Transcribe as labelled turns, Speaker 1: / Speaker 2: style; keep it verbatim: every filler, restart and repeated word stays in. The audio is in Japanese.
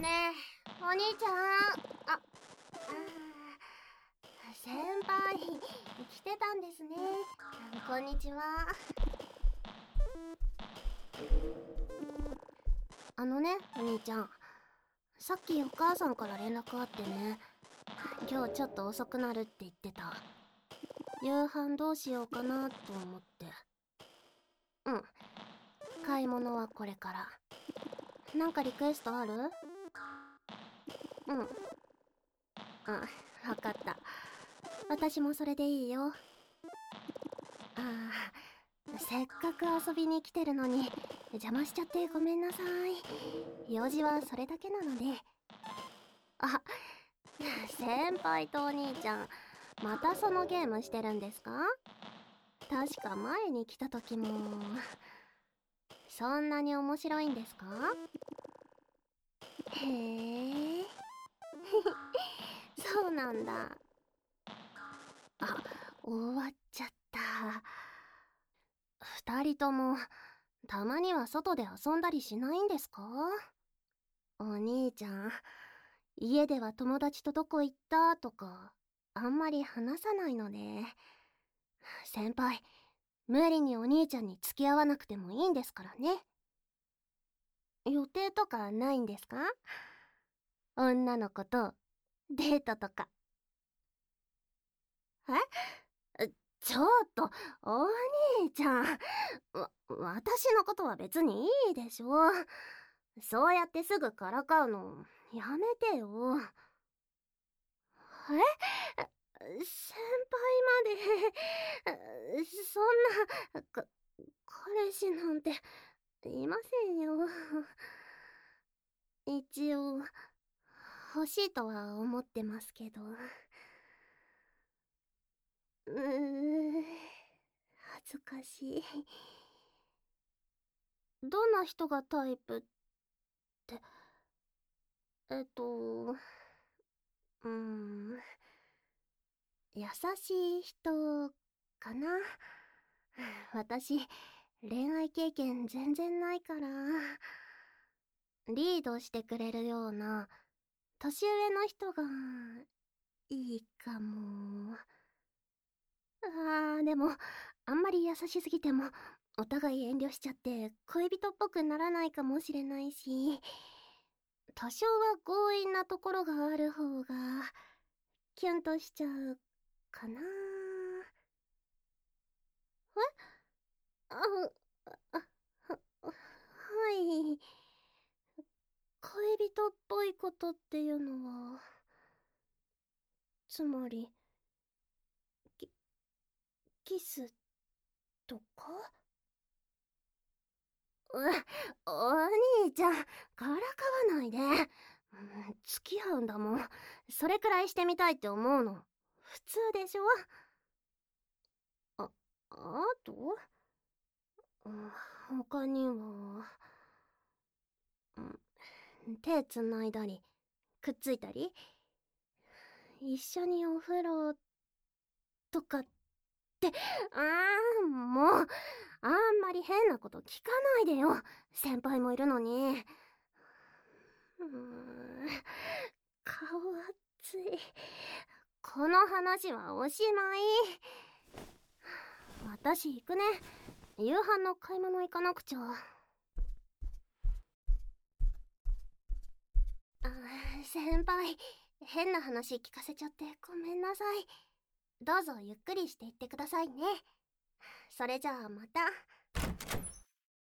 Speaker 1: ねえ、お兄ちゃん。あ、あー先輩、来てたんですね。こんにちは。あのね、お兄ちゃん。さっきお母さんから連絡あってね。今日ちょっと遅くなるって言ってた。夕飯どうしようかなと思って。うん。買い物はこれから。なんかリクエストある？うん。うん、わかった。私もそれでいいよ。ああ、せっかく遊びに来てるのに邪魔しちゃってごめんなさい。用事はそれだけなので。あ、先輩とお兄ちゃん、またそのゲームしてるんですか？確か前に来た時も。そんなに面白いんですか？へえ。そうなんだ。あ、終わっちゃった。二人とも、たまには外で遊んだりしないんですか？お兄ちゃん、家では友達とどこ行ったとか、あんまり話さないので。先輩、無理にお兄ちゃんに付き合わなくてもいいんですからね。予定とかないんですか？女の子とデートとか。え？ちょっと、お兄ちゃん。わ、私のことは別にいいでしょ。そうやってすぐからかうの、やめてよ。え？先輩まで、そんな、か、彼氏なんて、いませんよ。一応、欲しいとは思ってますけど。うー、恥ずかしい。どんな人がタイプって、えっと、うーん、優しい人かな。私、恋愛経験全然ないから、リードしてくれるような、年上の人が、いいかも。あー、でも、あんまり優しすぎても、お互い遠慮しちゃって恋人っぽくならないかもしれないし、多少は強引なところがある方がキュンとしちゃうかな。え？あ、あ、は、はい。恋人っぽいことっていうのは、つまり、キ、キスとか？う、お兄ちゃん、からかわないで。うん、付き合うんだもん。それくらいしてみたいって思うの普通でしょ？あ、あと、うん、他には、うん、手つないだり、くっついたり、一緒にお風呂とかって、あー、もう、あんまり変なこと聞かないでよ。先輩もいるのに。うーん、顔熱い。この話はおしまい。私行くね。夕飯の買い物行かなくちゃ。あ、先輩、変な話聞かせちゃってごめんなさい。どうぞゆっくりしていってくださいね。それじゃあまた。